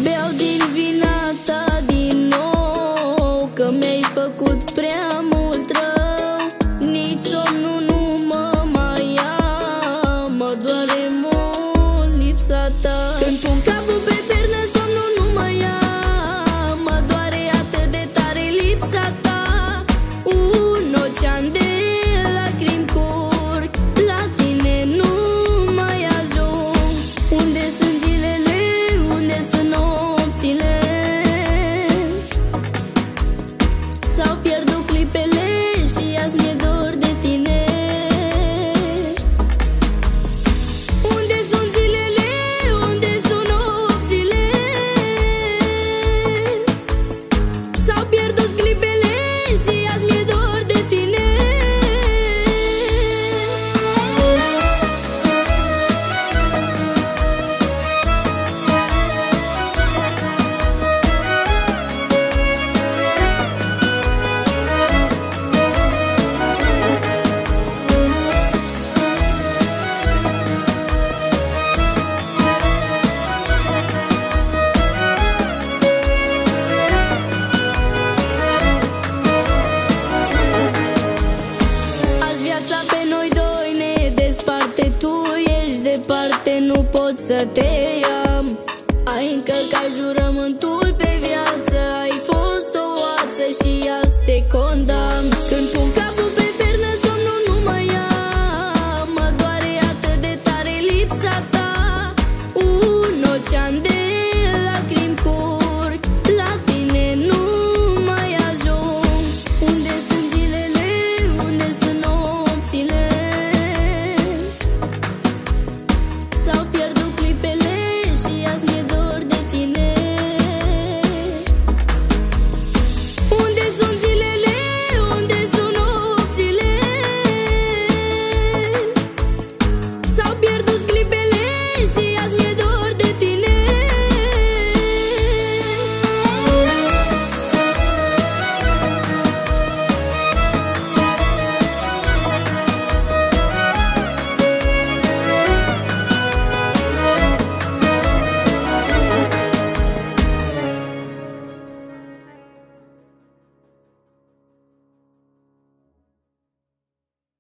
Beau din vina ta din nou, că mi-ai făcut prea mult rău. Nici somnul nu mă mai ia, mă doare mult lipsa ta. Când pun capul pe pernă, somnul nu mă ia, mă doare atât de tare lipsa ta. Un ocean de lacrimi curg, la tine nu mai ajung. Unde sunt zilele, unde sunt nopțile? S-au pierdut clipele și azi mi-e dor de tine. Unde sunt zilele, unde sunt nopțile? S-au pierdut clipele și azi mi-e dor de tine. Azi viața pe noi doi ne desparte, tu ești departe, nu pot să te iau. Ai încălcat jurământul pe viață.